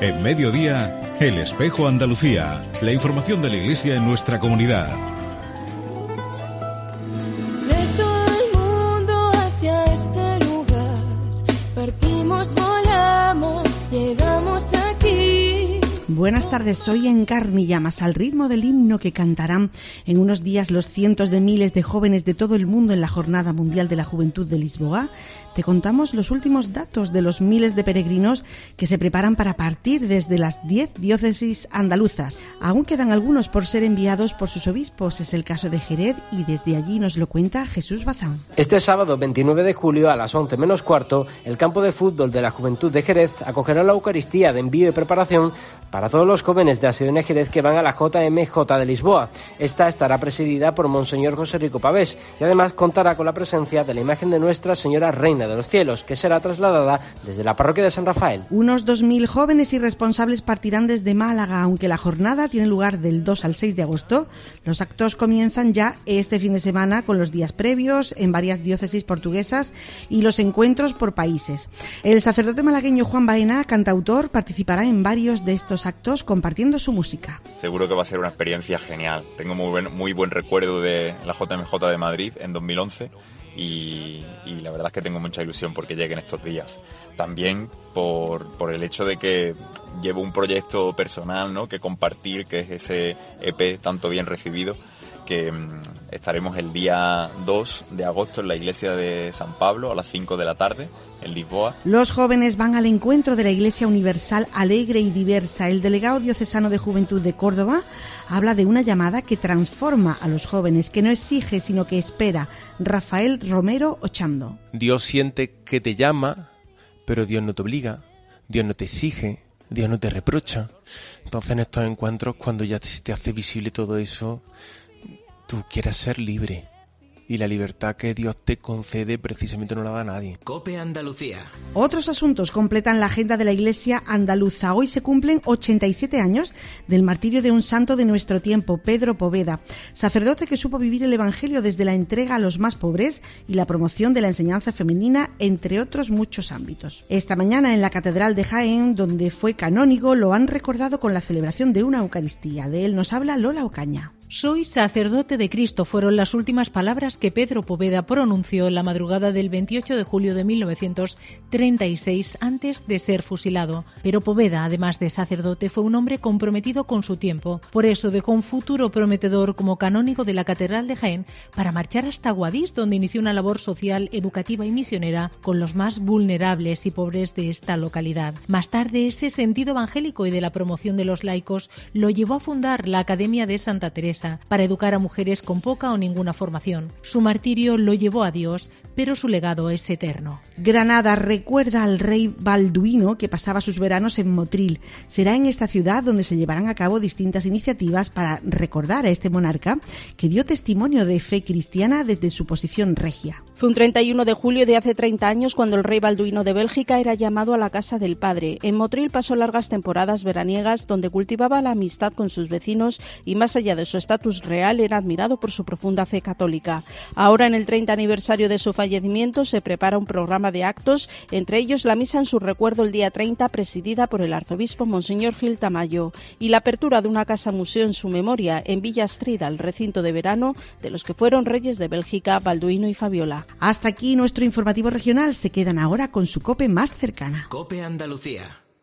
En Mediodía, El Espejo Andalucía. La información de la Iglesia en nuestra comunidad. De todo el mundo hacia este lugar, partimos, volamos, llegamos aquí. Buenas tardes, hoy en Carne y Llamas, al ritmo del himno que cantarán en unos días los cientos de miles de jóvenes de todo el mundo en la Jornada Mundial de la Juventud de Lisboa. Te contamos los últimos datos de los miles de peregrinos que se preparan para partir desde las 10 diócesis andaluzas. Aún quedan algunos por ser enviados por sus obispos, es el caso de Jerez, y desde allí nos lo cuenta Jesús Bazán. Este sábado 29 de julio a las 11 menos cuarto, el campo de fútbol de la Juventud de Jerez acogerá la Eucaristía de envío y preparación para todos los jóvenes de Asidone Jerez que van a la JMJ de Lisboa. Esta estará presidida por Monseñor José Rico Pavés y además contará con la presencia de la imagen de Nuestra Señora Reina de los Cielos, que será trasladada desde la parroquia de San Rafael. Unos 2.000 jóvenes y responsables partirán desde Málaga, aunque la jornada tiene lugar del 2 al 6 de agosto. Los actos comienzan ya este fin de semana con los días previos en varias diócesis portuguesas y los encuentros por países. El sacerdote malagueño Juan Baena, cantautor, participará en varios de estos actos compartiendo su música. Seguro que va a ser una experiencia genial. Tengo muy buen recuerdo de la JMJ de Madrid en 2011. Y la verdad es que tengo mucha ilusión porque lleguen estos días. También por el hecho de que llevo un proyecto personal, ¿no?, que compartir, que es ese EP tanto bien recibido, que estaremos el día 2 de agosto en la iglesia de San Pablo a las 5 de la tarde en Lisboa. Los jóvenes van al encuentro de la Iglesia Universal alegre y diversa. El delegado diocesano de Juventud de Córdoba habla de una llamada que transforma a los jóvenes, que no exige sino que espera. Rafael Romero Ochando. Dios siente que te llama, pero Dios no te obliga, Dios no te exige, Dios no te reprocha. Entonces en estos encuentros, cuando ya te hace visible todo eso, tú quieres ser libre, y la libertad que Dios te concede precisamente no la da a nadie. COPE Andalucía. Otros asuntos completan la agenda de la Iglesia andaluza. Hoy se cumplen 87 años del martirio de un santo de nuestro tiempo, Pedro Poveda, sacerdote que supo vivir el Evangelio desde la entrega a los más pobres y la promoción de la enseñanza femenina, entre otros muchos ámbitos. Esta mañana en la Catedral de Jaén, donde fue canónigo, lo han recordado con la celebración de una Eucaristía. De él nos habla Lola Ocaña. Soy sacerdote de Cristo, fueron las últimas palabras que Pedro Poveda pronunció en la madrugada del 28 de julio de 1936 antes de ser fusilado. Pero Poveda, además de sacerdote, fue un hombre comprometido con su tiempo. Por eso dejó un futuro prometedor como canónigo de la Catedral de Jaén para marchar hasta Guadix, donde inició una labor social, educativa y misionera con los más vulnerables y pobres de esta localidad. Más tarde, ese sentido evangélico y de la promoción de los laicos lo llevó a fundar la Academia de Santa Teresa, para educar a mujeres con poca o ninguna formación. Su martirio lo llevó a Dios, pero su legado es eterno. Granada recuerda al rey Balduino, que pasaba sus veranos en Motril. Será en esta ciudad donde se llevarán a cabo distintas iniciativas para recordar a este monarca que dio testimonio de fe cristiana desde su posición regia. Fue un 31 de julio de hace 30 años cuando el rey Balduino de Bélgica era llamado a la casa del padre. En Motril pasó largas temporadas veraniegas donde cultivaba la amistad con sus vecinos y, más allá de su estatus real, era admirado por su profunda fe católica. Ahora, en el 30 aniversario de su fallecimiento, se prepara un programa de actos, entre ellos la misa en su recuerdo el día 30, presidida por el arzobispo Monseñor Gil Tamayo, y la apertura de una casa museo en su memoria en Villa Astrida, el recinto de verano de los que fueron reyes de Bélgica, Balduino y Fabiola. Hasta aquí nuestro informativo regional. Se quedan ahora con su COPE más cercana. COPE Andalucía.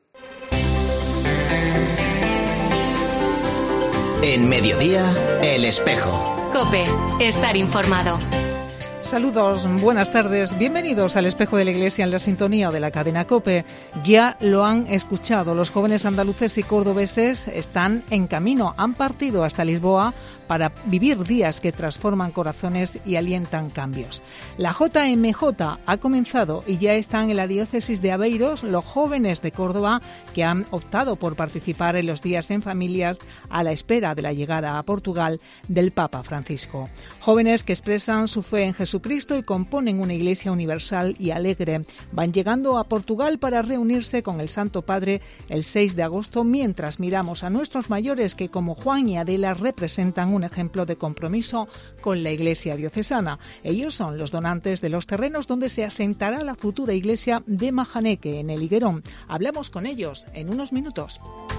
En Mediodía, El Espejo. COPE, estar informado. Saludos, buenas tardes, bienvenidos al Espejo de la Iglesia en la sintonía de la cadena COPE. Ya lo han escuchado, los jóvenes andaluces y cordobeses están en camino, han partido hasta Lisboa para vivir días que transforman corazones y alientan cambios. La JMJ ha comenzado y ya están en la diócesis de Aveiros los jóvenes de Córdoba que han optado por participar en los días en familias a la espera de la llegada a Portugal del Papa Francisco. Jóvenes que expresan su fe en Jesús Jesucristo y componen una iglesia universal y alegre. Van llegando a Portugal para reunirse con el Santo Padre el 6 de agosto, mientras miramos a nuestros mayores que, como Juan y Adela, representan un ejemplo de compromiso con la iglesia diocesana. Ellos son los donantes de los terrenos donde se asentará la futura iglesia de Majaneque, en el Higuerón. Hablamos con ellos en unos minutos.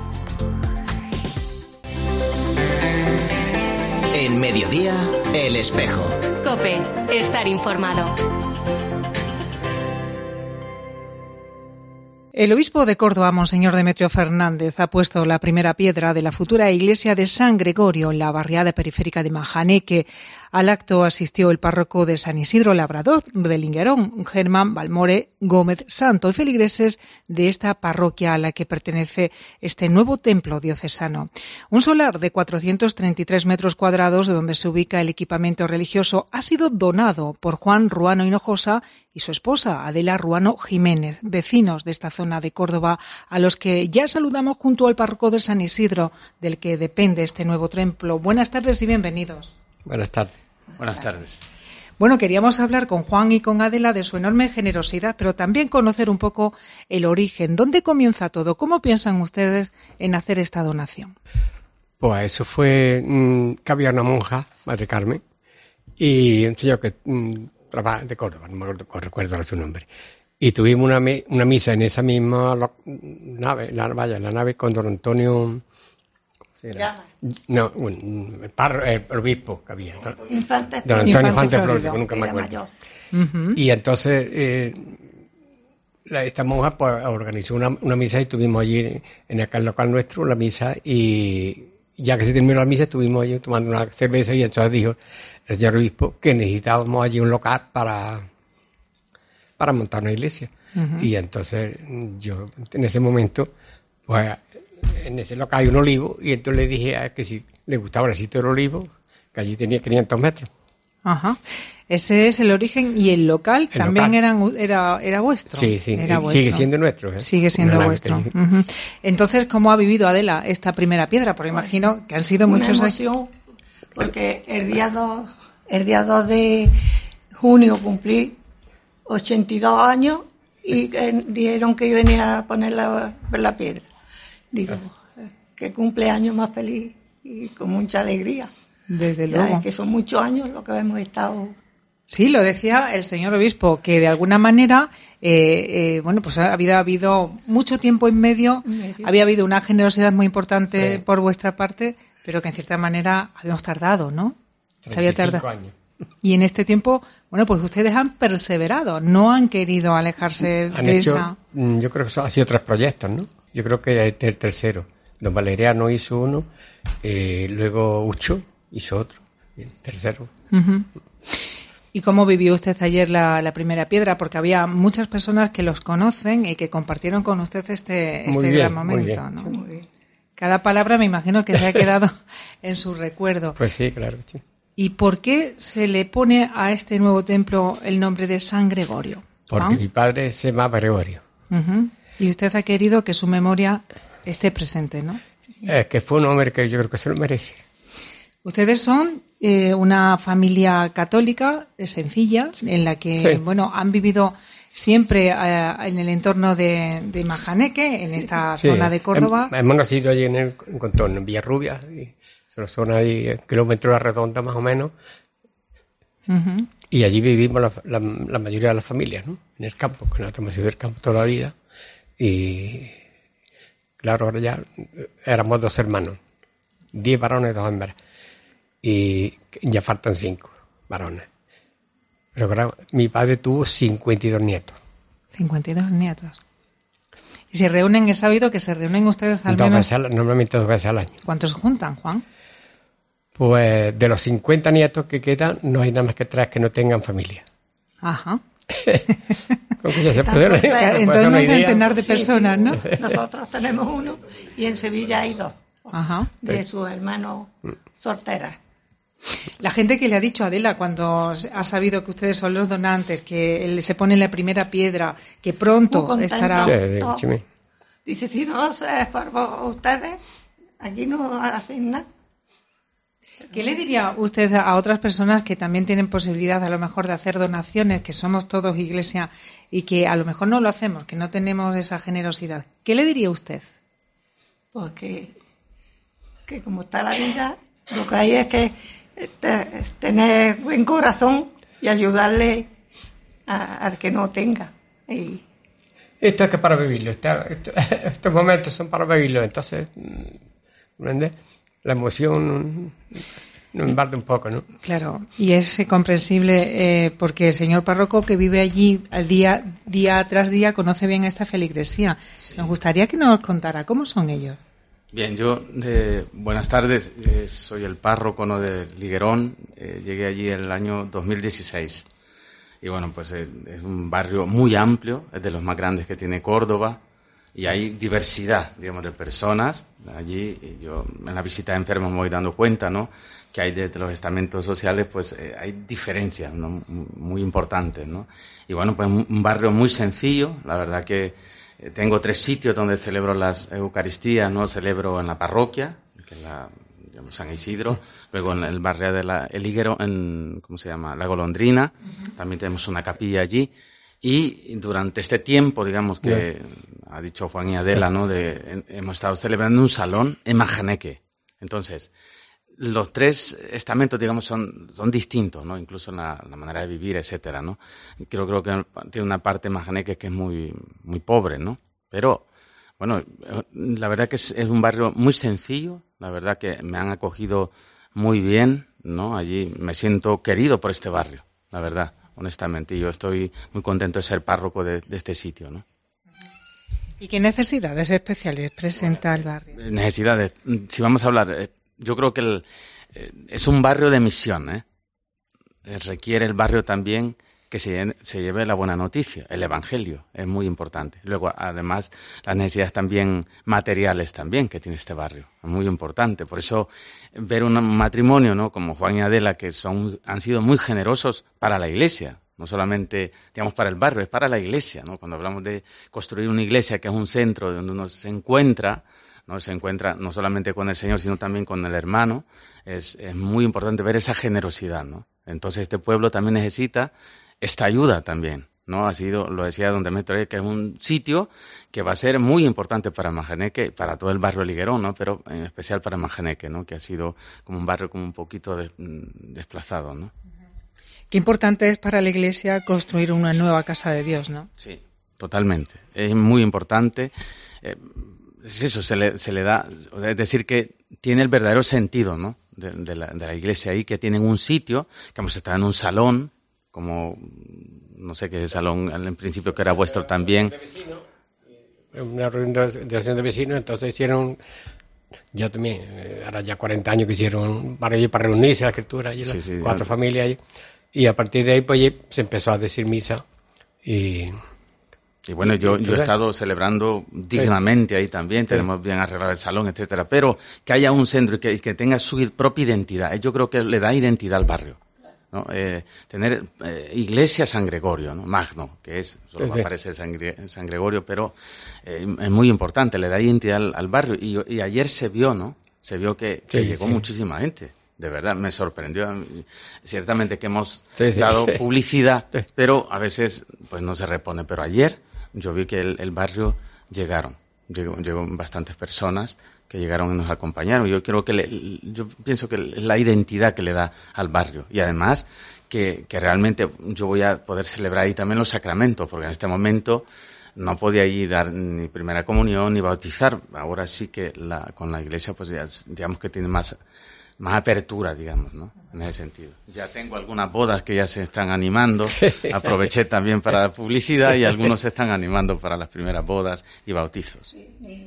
En Mediodía, El Espejo. COPE, estar informado. El obispo de Córdoba, Monseñor Demetrio Fernández, ha puesto la primera piedra de la futura iglesia de San Gregorio en la barriada periférica de Majaneque. Al acto asistió el párroco de San Isidro Labrador del Higuerón, Germán Balmore Gómez Santo, y feligreses de esta parroquia a la que pertenece este nuevo templo diocesano. Un solar de 433 metros cuadrados, donde se ubica el equipamiento religioso, ha sido donado por Juan Ruano Hinojosa y su esposa, Adela Ruano Jiménez, vecinos de esta zona de Córdoba, a los que ya saludamos junto al párroco de San Isidro, del que depende este nuevo templo. Buenas tardes y bienvenidos. Buenas tardes. Buenas tardes. Bueno, queríamos hablar con Juan y con Adela de su enorme generosidad, pero también conocer un poco el origen. ¿Dónde comienza todo? ¿Cómo piensan ustedes en hacer esta donación? Pues eso fue que había una monja, Madre Carmen, y un señor que trabaja de Córdoba, no me recuerdo su nombre. Y tuvimos una misa en esa misma nave, la nave con don Antonio. No, el obispo que había. Don Antonio Infante Flórico, nunca me acuerdo. Y entonces esta monja pues organizó una misa y estuvimos allí en aquel local nuestro, la misa, y ya que se terminó la misa estuvimos allí tomando una cerveza y entonces dijo el señor obispo que necesitábamos allí un local para montar una iglesia. Y entonces yo en ese momento pues en ese local hay un olivo y entonces le dije que si le gustaba el sitio del olivo, que allí tenía 500 metros. Ajá. Ese es el origen. ¿Y el local también era vuestro? Sí, era vuestro. Sigue siendo nuestro. Sigue siendo vuestro. Entonces, ¿cómo ha vivido Adela esta primera piedra? Porque imagino que han sido muchos años. Porque el día 2 de junio cumplí 82 años y dijeron que yo venía a poner la piedra. Digo, qué cumpleaños más feliz y con mucha alegría. Desde luego. Es que son muchos años lo que hemos estado. Sí, lo decía el señor obispo, que de alguna manera, pues había habido mucho tiempo en medio, había habido una generosidad muy importante por vuestra parte, pero que en cierta manera habíamos tardado, ¿no? 35 años. Y en este tiempo, bueno, pues ustedes han perseverado, no han querido alejarse de esa. Yo creo que han sido 3 proyectos, ¿no? Yo creo que este es el tercero. Don Valeriano hizo uno, luego Ucho hizo otro, y el tercero. ¿Y cómo vivió usted ayer la primera piedra? Porque había muchas personas que los conocen y que compartieron con usted este gran momento, ¿no? Muy bien. Cada palabra me imagino que se ha quedado en su recuerdo. Pues sí, claro, sí. ¿Y por qué se le pone a este nuevo templo el nombre de San Gregorio? Porque mi padre se llama Gregorio. Y usted ha querido que su memoria esté presente, ¿no? Es que fue un hombre que yo creo que se lo merece. Ustedes son una familia católica sencilla, en la que, han vivido siempre en el entorno de Majaneque, en esta zona de Córdoba. Hemos nacido allí en el contorno, en Villarrubia, y es una zona ahí, kilómetros a la redonda más o menos. Y allí vivimos la mayoría de las familias, ¿no? En el campo, que nosotros hemos sido del campo toda la vida. Y claro, ahora ya éramos 2 hermanos, 10 varones, 2 hembras. Y ya faltan 5 varones. Pero claro, mi padre tuvo 52 nietos. 52 nietos. ¿Y se reúnen? He sabido que se reúnen ustedes al menos... Normalmente 2 veces al año. ¿Cuántos juntan, Juan? Pues de los 50 nietos que quedan, no hay nada más que 3 que no tengan familia. Ajá. Ya se puede entonces un centenar de personas, ¿no? Nosotros tenemos 1 y en Sevilla hay 2. Ajá. De sus hermanos solteras. La gente que le ha dicho a Adela cuando ha sabido que ustedes son los donantes, que él se pone la primera piedra, que pronto estará... Sí. Dice, si no es por ustedes, aquí no hacen nada. ¿Qué le diría usted a otras personas que también tienen posibilidad a lo mejor de hacer donaciones, que somos todos iglesia y que a lo mejor no lo hacemos, que no tenemos esa generosidad? ¿Qué le diría usted? Pues que como está la vida, lo que hay es que tener buen corazón y ayudarle al que no tenga. Y esto es que para vivirlo, estos momentos son para vivirlo, entonces, ¿entiendes? La emoción nos invade un poco, ¿no? Claro, y es comprensible porque el señor párroco que vive allí al día tras día conoce bien esta feligresía. Sí. Nos gustaría que nos contara cómo son ellos. Bien, buenas tardes, soy el párroco de Liguerón, llegué allí en el año 2016. Y bueno, pues es un barrio muy amplio, es de los más grandes que tiene Córdoba. Y hay diversidad, digamos, de personas. Allí, yo en la visita de enfermos me voy dando cuenta, ¿no?, que hay de los estamentos sociales, pues hay diferencias, ¿no?, muy importantes, ¿no? Y bueno, pues un barrio muy sencillo. La verdad que tengo 3 sitios donde celebro las Eucaristías, ¿no? Celebro en la parroquia, que es digamos, San Isidro, luego en el barrio de El Higuero, ¿cómo se llama?, La Golondrina. También tenemos una capilla allí. Y durante este tiempo, digamos, que ha dicho Juan y Adela, ¿no?, hemos estado celebrando un salón en Majaneque. Entonces, los 3 estamentos, digamos, son distintos, ¿no?, incluso en la manera de vivir, etcétera, ¿no? Creo que tiene una parte Majaneque que es muy, muy pobre, ¿no? Pero, bueno, la verdad que es un barrio muy sencillo, la verdad que me han acogido muy bien, ¿no? Allí me siento querido por este barrio, la verdad. Honestamente, yo estoy muy contento de ser párroco de este sitio, ¿no? ¿Y qué necesidades especiales presenta el barrio? Necesidades, si vamos a hablar, yo creo que es un barrio de misión, ¿eh? Requiere el barrio también que se lleve la buena noticia, el evangelio, es muy importante. Luego, además, las necesidades también materiales también que tiene este barrio, es muy importante. Por eso, ver un matrimonio, ¿no?, como Juan y Adela, que han sido muy generosos para la iglesia, no solamente, digamos, para el barrio, es para la iglesia, ¿no? Cuando hablamos de construir una iglesia que es un centro donde uno se encuentra no solamente con el Señor, sino también con el hermano, es muy importante ver esa generosidad, ¿no? Entonces, este pueblo también necesita esta ayuda también, ¿no? Lo decía don Demetrio, que es un sitio que va a ser muy importante para Majaneque, para todo el barrio Liguerón, ¿no? Pero en especial para Majaneque, ¿no?, que ha sido como un barrio como un poquito desplazado, ¿no? Qué importante es para la Iglesia construir una nueva casa de Dios, ¿no? Sí, totalmente. Es muy importante. Es eso, se le da, es decir, que tiene el verdadero sentido, ¿no?, de la Iglesia ahí, que tienen un sitio, que hemos estado en un salón, como, no sé qué salón, en principio que era vuestro también. Una reunión de vecinos, entonces hicieron, ya también, ahora ya 40 años que hicieron para reunirse la escritura, allí las 4 familias allí, y a partir de ahí pues se empezó a decir misa y bueno, yo he estado celebrando dignamente ahí también, tenemos bien arreglado el salón, etcétera, pero que haya un centro y que tenga su propia identidad, yo creo que le da identidad al barrio, ¿no? Tener iglesia San Gregorio, ¿no?, Magno, que solo aparece San Gregorio, pero es muy importante, le da identidad al barrio, y ayer se vio, ¿no?, que llegó muchísima gente. De verdad, me sorprendió. Ciertamente que hemos dado publicidad, pero a veces pues no se repone. Pero ayer yo vi que el barrio llegó bastantes personas que llegaron y nos acompañaron. Yo pienso que es la identidad que le da al barrio. Y además que realmente yo voy a poder celebrar ahí también los sacramentos, porque en este momento no podía ir dar ni primera comunión ni bautizar. Ahora sí que con la iglesia pues ya, digamos que tiene más apertura, digamos, ¿no?, en ese sentido. Ya tengo algunas bodas que ya se están animando, aproveché también para la publicidad y algunos se están animando para las primeras bodas y bautizos. Sí,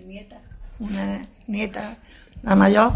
una nieta, la mayor,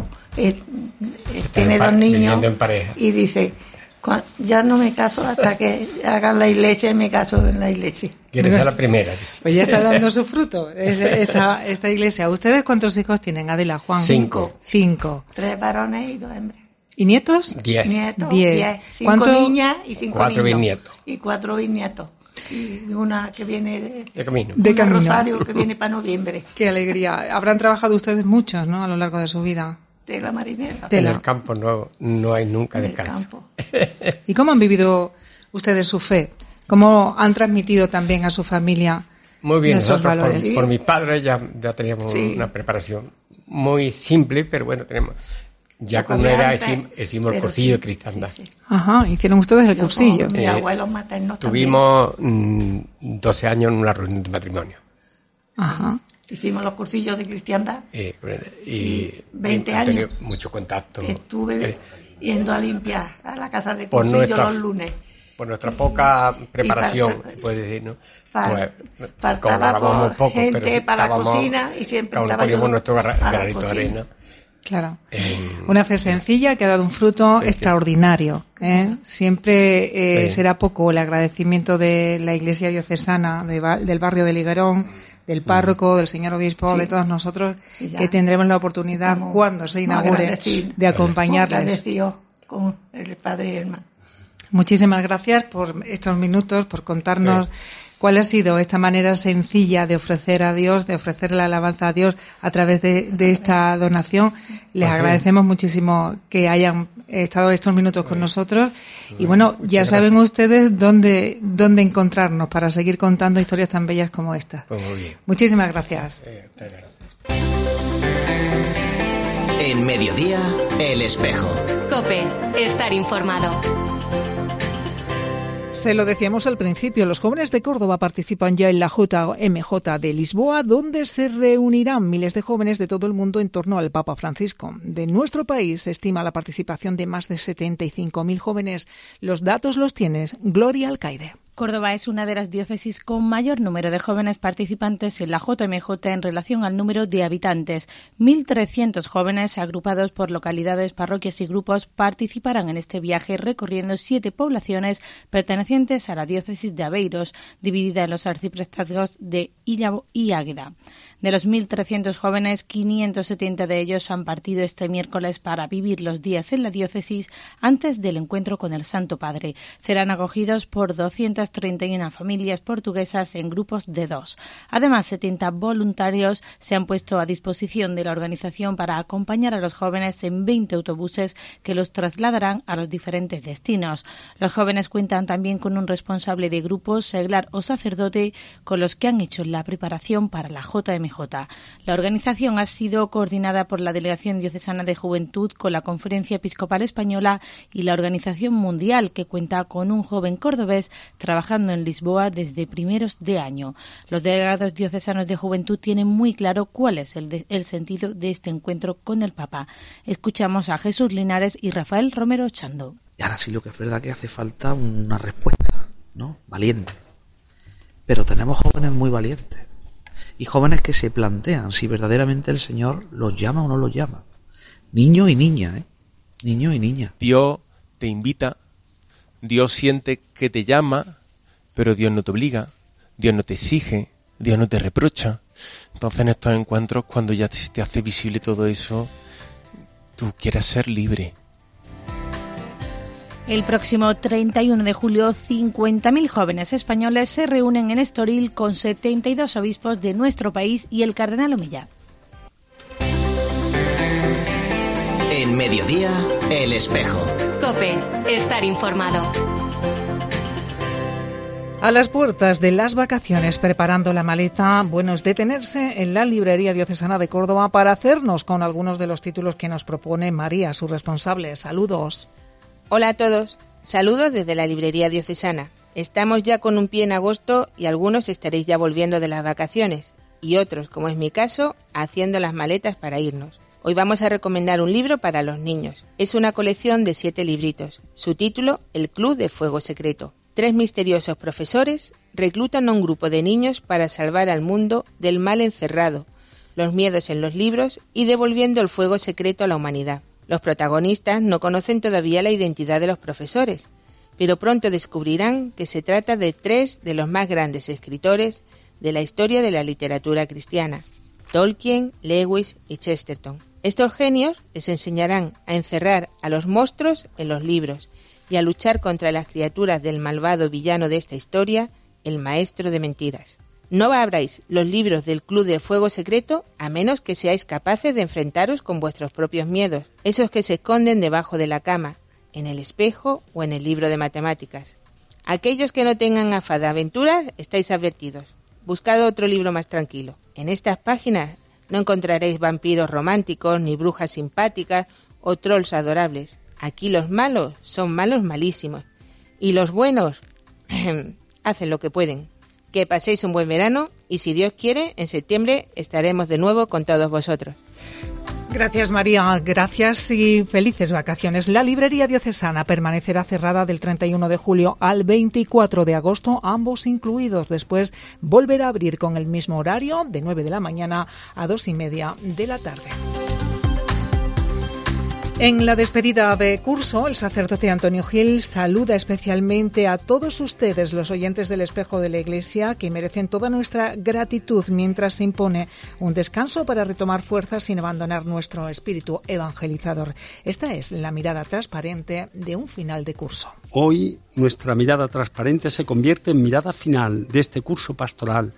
tiene 2 niños y dice, ya no me caso hasta que hagan la iglesia y me caso en la iglesia. Quiere ser la primera. Pues ya está dando su fruto esta iglesia. ¿Ustedes cuántos hijos tienen, Adela, Juan? 5. 3 varones y 2 hembras. ¿Y nietos? 10. Nietos, 10. 5 niñas y 5 4 bisnietos. Y 4 bisnietos. Y una que viene de camino. Rosario, que viene para noviembre. Qué alegría. Habrán trabajado ustedes muchos, ¿no?, a lo largo de su vida. tela marinera. En el campo no hay nunca descanso. ¿Y cómo han vivido ustedes su fe? ¿Cómo han transmitido también a su familia? Muy bien, esos nosotros valores? por mis padres ya teníamos una preparación muy simple, pero bueno, tenemos... Ya con una edad hicimos el cursillo de cristiandad. Ajá, hicieron ustedes el cursillo. Mis abuelos maternos tuvimos 12 años en una reunión de matrimonio. Ajá. Hicimos los cursillos de cristiandad. Y 20 han años. tenido mucho contacto. Estuve yendo a limpiar a la casa de cursillo los lunes. Por nuestra poca preparación, se puede decir, ¿no? Faltaba poco, gente pero para la cocina y siempre estaba yo poníamos nuestro granito de arena. Claro. Una fe sencilla que ha dado un fruto extraordinario. Siempre será poco el agradecimiento de la Iglesia diocesana del barrio de Liguerón, del párroco, del señor obispo, de todos nosotros, que tendremos la oportunidad cuando se inaugure de acompañarles. Agradecido con el padre Herman. Muchísimas gracias por estos minutos, por contarnos cuál ha sido esta manera sencilla de ofrecer a Dios, de ofrecer la alabanza a Dios a través de esta donación. Les agradecemos muchísimo que hayan estado estos minutos con nosotros. Y bueno, ya saben ustedes dónde encontrarnos para seguir contando historias tan bellas como esta. Pues muy bien. Muchísimas gracias. En Mediodía, El Espejo. COPE, estar informado. Se lo decíamos al principio, los jóvenes de Córdoba participan ya en la JMJ de Lisboa, donde se reunirán miles de jóvenes de todo el mundo en torno al Papa Francisco. De nuestro país se estima la participación de más de 75.000 jóvenes. Los datos los tiene Gloria Alcaide. Córdoba es una de las diócesis con mayor número de jóvenes participantes en la JMJ en relación al número de habitantes. 1.300 jóvenes agrupados por localidades, parroquias y grupos participarán en este viaje recorriendo 7 poblaciones pertenecientes a la diócesis de Aveiros, dividida en los arciprestazgos de Illavo y Águeda. De los 1.300 jóvenes, 570 de ellos han partido este miércoles para vivir los días en la diócesis antes del encuentro con el Santo Padre. Serán acogidos por 231 familias portuguesas en grupos de 2. Además, 70 voluntarios se han puesto a disposición de la organización para acompañar a los jóvenes en 20 autobuses que los trasladarán a los diferentes destinos. Los jóvenes cuentan también con un responsable de grupos, seglar o sacerdote, con los que han hecho la preparación para la JMJ. La organización ha sido coordinada por la Delegación Diocesana de Juventud con la Conferencia Episcopal Española y la Organización Mundial, que cuenta con un joven cordobés trabajando en Lisboa desde primeros de año. Los delegados diocesanos de Juventud tienen muy claro cuál es el sentido de este encuentro con el Papa. Escuchamos a Jesús Linares y Rafael Romero Chando. Y ahora sí, lo que es verdad que hace falta una respuesta, ¿no? Valiente. Pero tenemos jóvenes muy valientes. Y jóvenes que se plantean si verdaderamente el Señor los llama o no los llama. Niño y niña, Niño y niña. Dios te invita, Dios siente que te llama, pero Dios no te obliga, Dios no te exige, Dios no te reprocha. Entonces en estos encuentros, cuando ya te hace visible todo eso, tú quieres ser libre. El próximo 31 de julio, 50.000 jóvenes españoles se reúnen en Estoril con 72 obispos de nuestro país y el cardenal Omeya. En Mediodía, El Espejo. COPE, estar informado. A las puertas de las vacaciones, preparando la maleta, bueno es detenerse en la Librería Diocesana de Córdoba para hacernos con algunos de los títulos que nos propone María, su responsable. Saludos. Hola a todos, saludos desde la Librería Diocesana. Estamos ya con un pie en agosto y algunos estaréis ya volviendo de las vacaciones y otros, como es mi caso, haciendo las maletas para irnos. Hoy vamos a recomendar un libro para los niños. Es una colección de 7 libritos. Su título, El Club de Fuego Secreto. 3 misteriosos profesores reclutan a un grupo de niños para salvar al mundo del mal encerrado, los miedos en los libros y devolviendo el fuego secreto a la humanidad. Los protagonistas no conocen todavía la identidad de los profesores, pero pronto descubrirán que se trata de 3 de los más grandes escritores de la historia de la literatura cristiana, Tolkien, Lewis y Chesterton. Estos genios les enseñarán a encerrar a los monstruos en los libros y a luchar contra las criaturas del malvado villano de esta historia, el maestro de mentiras. No abráis los libros del Club del Fuego Secreto a menos que seáis capaces de enfrentaros con vuestros propios miedos, esos que se esconden debajo de la cama, en el espejo o en el libro de matemáticas. Aquellos que no tengan afán de aventuras, estáis advertidos. Buscad otro libro más tranquilo. En estas páginas no encontraréis vampiros románticos, ni brujas simpáticas o trolls adorables. Aquí los malos son malos malísimos. Y los buenos hacen lo que pueden. Que paséis un buen verano y, si Dios quiere, en septiembre estaremos de nuevo con todos vosotros. Gracias, María. Gracias y felices vacaciones. La librería diocesana permanecerá cerrada del 31 de julio al 24 de agosto, ambos incluidos. Después volverá a abrir con el mismo horario, de 9 de la mañana a 2:30 de la tarde. En la despedida de curso, el sacerdote Antonio Gil saluda especialmente a todos ustedes, los oyentes del Espejo de la Iglesia, que merecen toda nuestra gratitud mientras se impone un descanso para retomar fuerzas sin abandonar nuestro espíritu evangelizador. Esta es la mirada transparente de un final de curso. Hoy nuestra mirada transparente se convierte en mirada final de este curso pastoral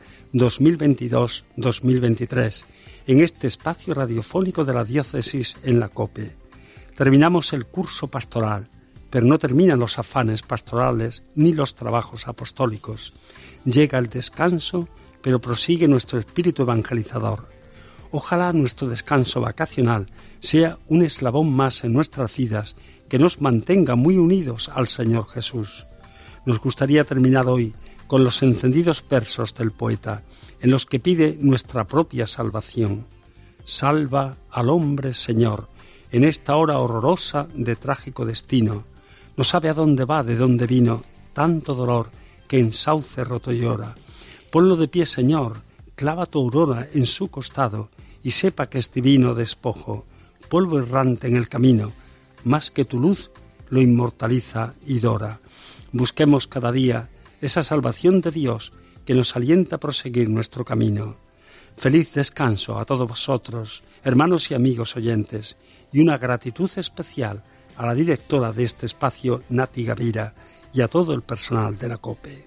2022-2023 en este espacio radiofónico de la diócesis en la COPE. Terminamos el curso pastoral, pero no terminan los afanes pastorales ni los trabajos apostólicos. Llega el descanso, pero prosigue nuestro espíritu evangelizador. Ojalá nuestro descanso vacacional sea un eslabón más en nuestras vidas que nos mantenga muy unidos al Señor Jesús. Nos gustaría terminar hoy con los encendidos versos del poeta, en los que pide nuestra propia salvación. Salva al hombre, Señor, en esta hora horrorosa de trágico destino. No sabe a dónde va, de dónde vino, tanto dolor que en sauce roto llora. Ponlo de pie, Señor, clava tu aurora en su costado y sepa que es divino despojo, polvo errante en el camino, más que tu luz lo inmortaliza y dora. Busquemos cada día esa salvación de Dios que nos alienta a proseguir nuestro camino. Feliz descanso a todos vosotros, hermanos y amigos oyentes, y una gratitud especial a la directora de este espacio, Nati Gavira, y a todo el personal de la COPE.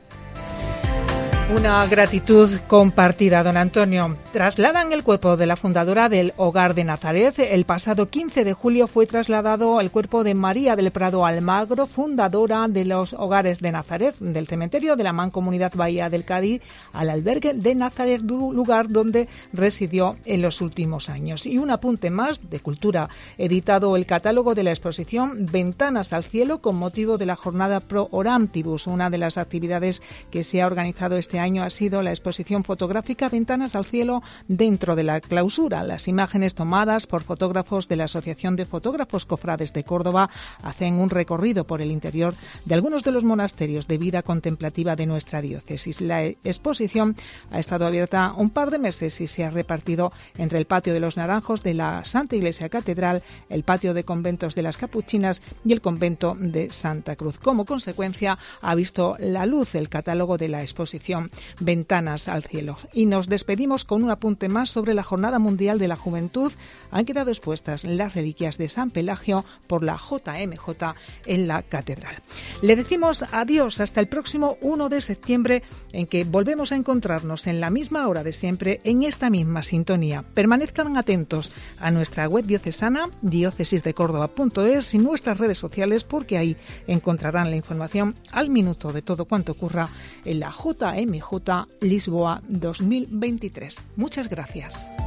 Una gratitud compartida, don Antonio. Trasladan el cuerpo de la fundadora del Hogar de Nazaret. El pasado 15 de julio fue trasladado el cuerpo de María del Prado Almagro, fundadora de los Hogares de Nazaret, del cementerio de la Mancomunidad Bahía del Cádiz, al albergue de Nazaret, lugar donde residió en los últimos años. Y un apunte más de cultura. Editado el catálogo de la exposición Ventanas al Cielo con motivo de la jornada Pro Orantibus. Una de las actividades que se ha organizado este año ha sido la exposición fotográfica Ventanas al Cielo dentro de la clausura. Las imágenes tomadas por fotógrafos de la Asociación de Fotógrafos Cofrades de Córdoba hacen un recorrido por el interior de algunos de los monasterios de vida contemplativa de nuestra diócesis. La exposición ha estado abierta un par de meses y se ha repartido entre el patio de los Naranjos de la Santa Iglesia Catedral, el patio de conventos de las Capuchinas y el convento de Santa Cruz. Como consecuencia, ha visto la luz el catálogo de la exposición Ventanas al Cielo. Y nos despedimos con un apunte más sobre la Jornada Mundial de la Juventud. Han quedado expuestas las reliquias de San Pelagio por la JMJ en la Catedral. Le decimos adiós hasta el próximo 1 de septiembre, en que volvemos a encontrarnos en la misma hora de siempre, en esta misma sintonía. Permanezcan atentos a nuestra web diocesana, diócesisdecórdoba.es, y nuestras redes sociales, porque ahí encontrarán la información al minuto de todo cuanto ocurra en la JMJ Lisboa 2023. Muchas gracias.